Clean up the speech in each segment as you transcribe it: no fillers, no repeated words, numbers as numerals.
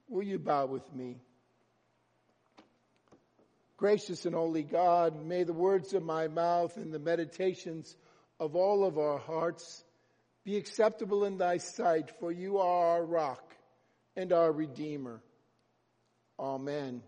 Will you bow with me? Gracious and holy God, may the words of my mouth and the meditations of all of our hearts be acceptable in thy sight, for you are our rock and our Redeemer. Amen.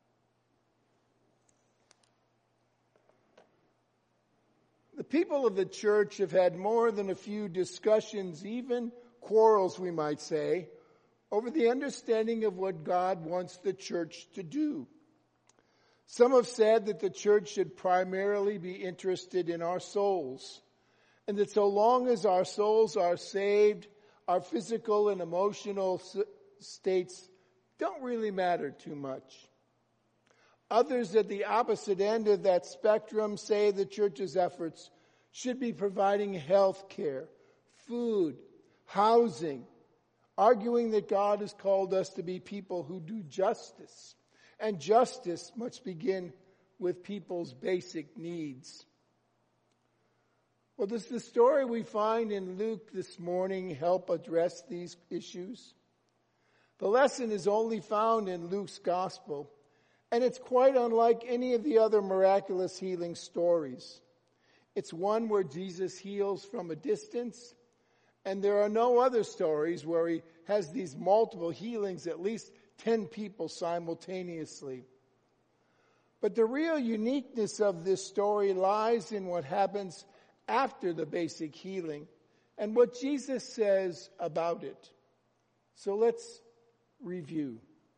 The people of the church have had more than a few discussions, even quarrels, we might say, over the understanding of what God wants the church to do. Some have said that the church should primarily be interested in our souls, and that so long as our souls are saved, our physical and emotional states don't really matter too much. Others at the opposite end of that spectrum say the church's efforts should be providing health care, food, housing, arguing that God has called us to be people who do justice, and justice must begin with people's basic needs. Well, does the story we find in Luke this morning help address these issues? The lesson is only found in Luke's gospel, and it's quite unlike any of the other miraculous healing stories. It's one where Jesus heals from a distance, and there are no other stories where he has these multiple healings, at least 10 people simultaneously. But the real uniqueness of this story lies in what happens after the basic healing and what Jesus says about it. So let's review.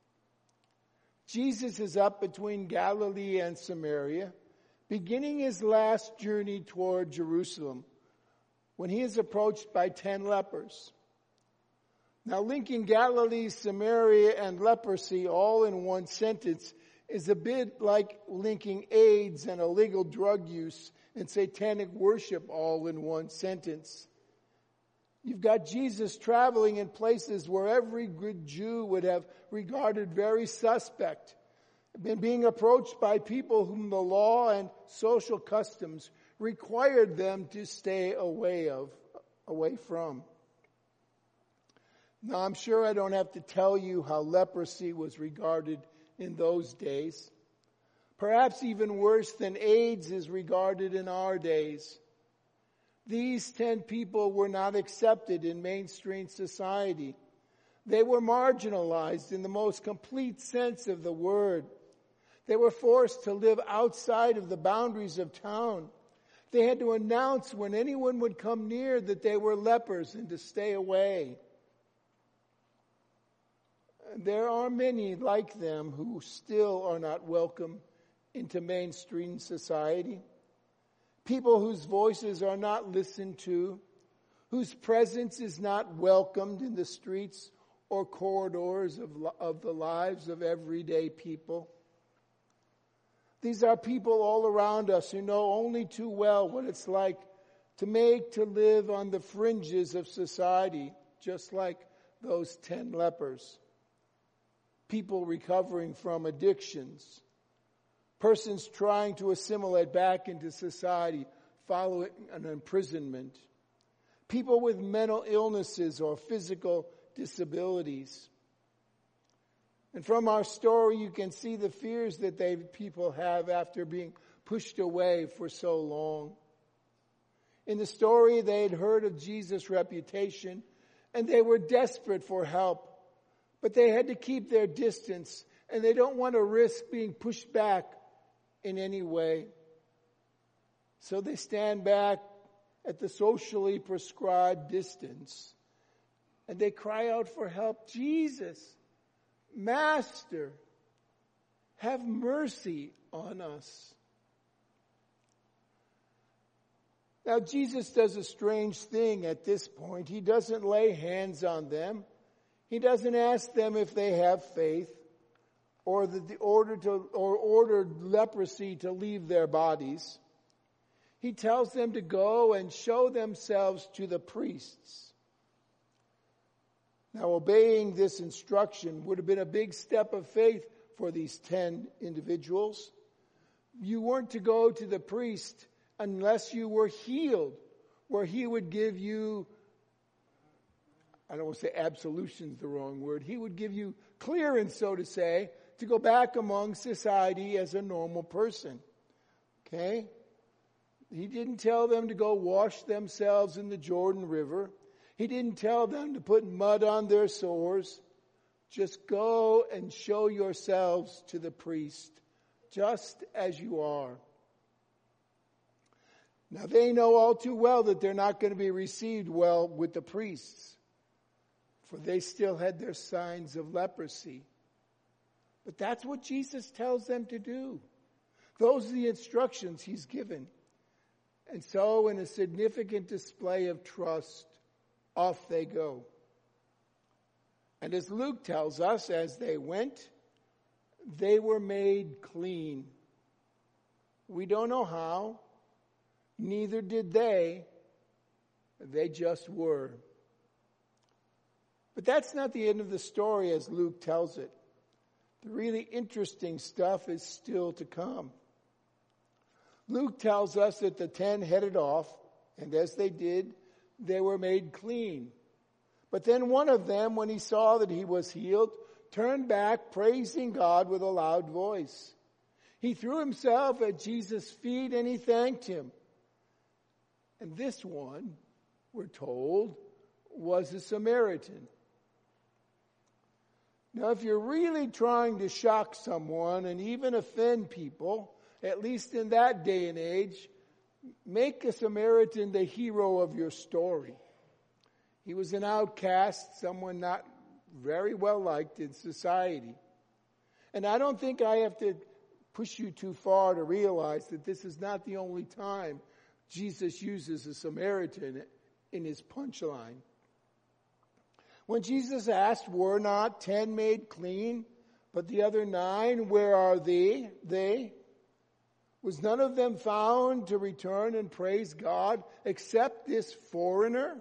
Jesus is up between Galilee and Samaria, beginning his last journey toward Jerusalem, when he is approached by 10 lepers. Now, linking Galilee, Samaria, and leprosy all in one sentence is a bit like linking AIDS and illegal drug use and satanic worship all in one sentence. You've got Jesus traveling in places where every good Jew would have regarded very suspect, and being approached by people whom the law and social customs required them to stay away from. Now, I'm sure I don't have to tell you how leprosy was regarded in those days. Perhaps even worse than AIDS is regarded in our days. These 10 people were not accepted in mainstream society. They were marginalized in the most complete sense of the word. They were forced to live outside of the boundaries of town. They had to announce when anyone would come near that they were lepers and to stay away. There are many like them who still are not welcome into mainstream society. People whose voices are not listened to, whose presence is not welcomed in the streets or corridors of the lives of everyday people. These are people all around us who know only too well what it's like to live on the fringes of society, just like those 10 lepers. People recovering from addictions. Persons trying to assimilate back into society following an imprisonment. People with mental illnesses or physical disabilities. And from our story, you can see the fears that people have after being pushed away for so long. In the story, they had heard of Jesus' reputation, and they were desperate for help. But they had to keep their distance, and they don't want to risk being pushed back in any way. So they stand back at the socially prescribed distance, and they cry out for help. Jesus, Master, have mercy on us. Now, Jesus does a strange thing at this point. He doesn't lay hands on them. He doesn't ask them if they have faith or order leprosy to leave their bodies. He tells them to go and show themselves to the priests. Now, obeying this instruction would have been a big step of faith for these 10 individuals. You weren't to go to the priest unless you were healed, where he would give you I don't want to say absolution's the wrong word. He would give you clearance, so to say, to go back among society as a normal person. Okay? He didn't tell them to go wash themselves in the Jordan River. He didn't tell them to put mud on their sores. Just go and show yourselves to the priest, just as you are. Now they know all too well that they're not going to be received well with the priests, for they still had their signs of leprosy. But that's what Jesus tells them to do. Those are the instructions he's given. And so, in a significant display of trust, off they go. And as Luke tells us, as they went, they were made clean. We don't know how. Neither did they. They just were. But that's not the end of the story as Luke tells it. The really interesting stuff is still to come. Luke tells us that the 10 headed off, and as they did, they were made clean. But then one of them, when he saw that he was healed, turned back, praising God with a loud voice. He threw himself at Jesus' feet and he thanked him. And this one, we're told, was a Samaritan. Now, if you're really trying to shock someone and even offend people, at least in that day and age, make a Samaritan the hero of your story. He was an outcast, someone not very well liked in society. And I don't think I have to push you too far to realize that this is not the only time Jesus uses a Samaritan in his punchline. When Jesus asked, were not 10 made clean, but the other 9, where are they? Was none of them found to return and praise God except this foreigner?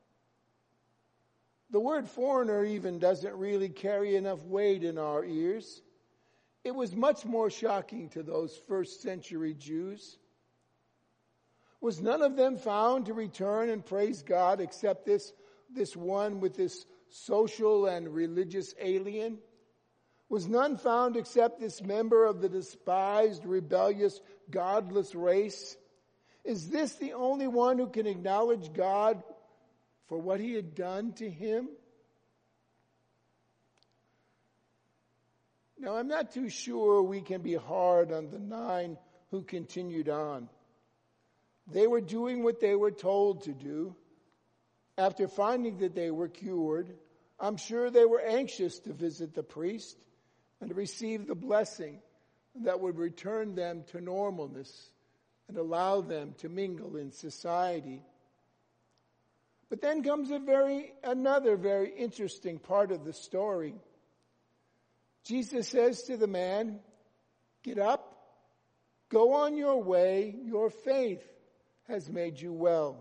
The word foreigner even doesn't really carry enough weight in our ears. It was much more shocking to those first century Jews. Was none of them found to return and praise God except this one with this social and religious alien? Was none found except this member of the despised, rebellious, godless race? Is this the only one who can acknowledge God for what he had done to him? Now, I'm not too sure we can be hard on the 9 who continued on. They were doing what they were told to do. After finding that they were cured, I'm sure they were anxious to visit the priest and to receive the blessing that would return them to normalness and allow them to mingle in society. But then comes another very interesting part of the story. Jesus says to the man, get up, go on your way, your faith has made you well.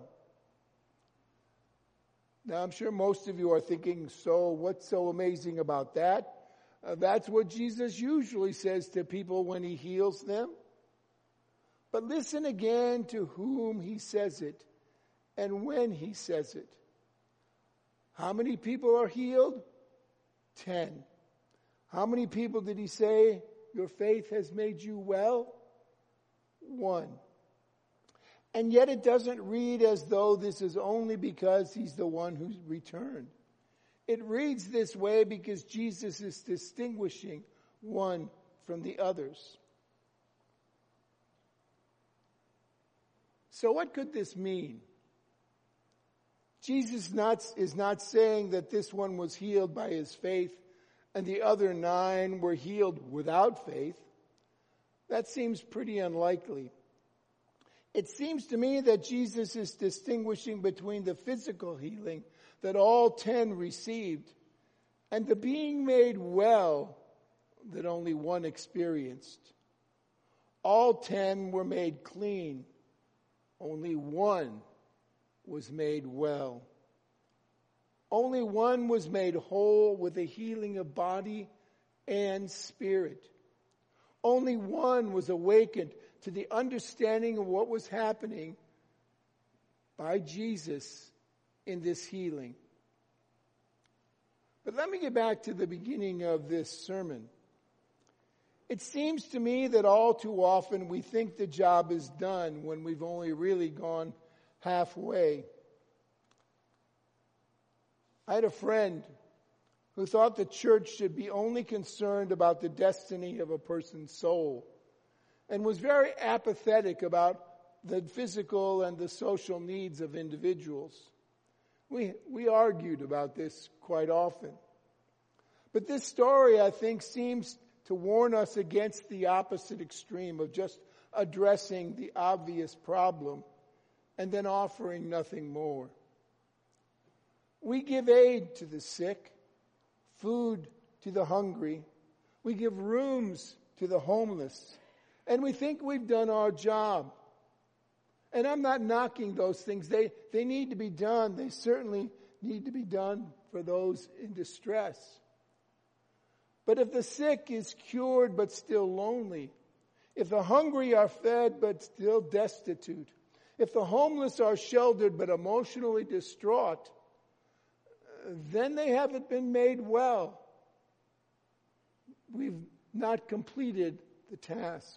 Now, I'm sure most of you are thinking, so what's so amazing about that? That's what Jesus usually says to people when he heals them. But listen again to whom he says it and when he says it. How many people are healed? 10. How many people did he say, your faith has made you well? 1. And yet it doesn't read as though this is only because he's the one who's returned. It reads this way because Jesus is distinguishing one from the others. So what could this mean? Jesus is not saying that this one was healed by his faith and the other 9 were healed without faith. That seems pretty unlikely. It seems to me that Jesus is distinguishing between the physical healing that all 10 received and the being made well that only one experienced. All 10 were made clean. Only one was made well. Only one was made whole with a healing of body and spirit. Only one was awakened to the understanding of what was happening by Jesus in this healing. But let me get back to the beginning of this sermon. It seems to me that all too often we think the job is done when we've only really gone halfway. I had a friend who thought the church should be only concerned about the destiny of a person's soul and was very apathetic about the physical and the social needs of individuals. We argued about this quite often. But this story, I think, seems to warn us against the opposite extreme of just addressing the obvious problem and then offering nothing more. We give aid to the sick, food to the hungry. We give rooms to the homeless. And we think we've done our job. And I'm not knocking those things. They need to be done. They certainly need to be done for those in distress. But if the sick is cured but still lonely, if the hungry are fed but still destitute, if the homeless are sheltered but emotionally distraught, then they haven't been made well. We've not completed the task.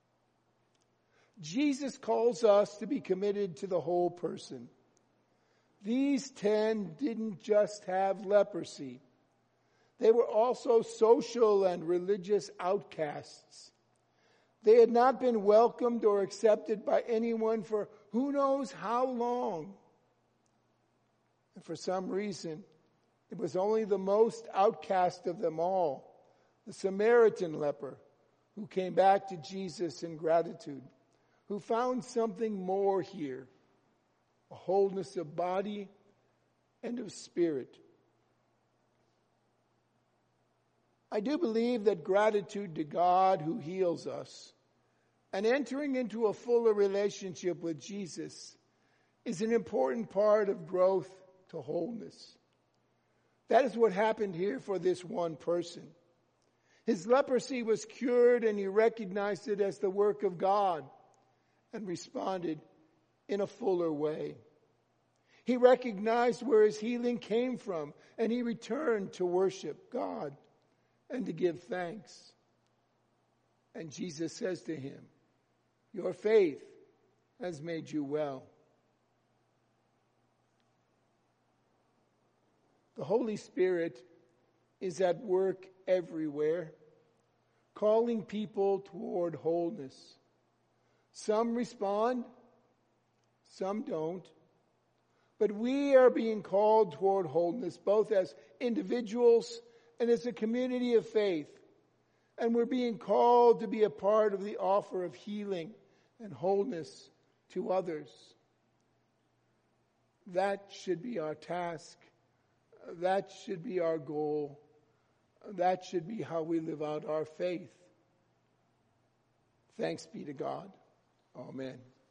Jesus calls us to be committed to the whole person. These 10 didn't just have leprosy. They were also social and religious outcasts. They had not been welcomed or accepted by anyone for who knows how long. And for some reason, it was only the most outcast of them all, the Samaritan leper, who came back to Jesus in gratitude, who found something more here, a wholeness of body and of spirit. I do believe that gratitude to God who heals us and entering into a fuller relationship with Jesus is an important part of growth to wholeness. That is what happened here for this one person. His leprosy was cured and he recognized it as the work of God and responded in a fuller way. He recognized where his healing came from and he returned to worship God and to give thanks. And Jesus says to him, "Your faith has made you well." The Holy Spirit is at work everywhere, calling people toward wholeness. Some respond, some don't. But we are being called toward wholeness, both as individuals and as a community of faith. And we're being called to be a part of the offer of healing and wholeness to others. That should be our task. That should be our goal. That should be how we live out our faith. Thanks be to God. Amen.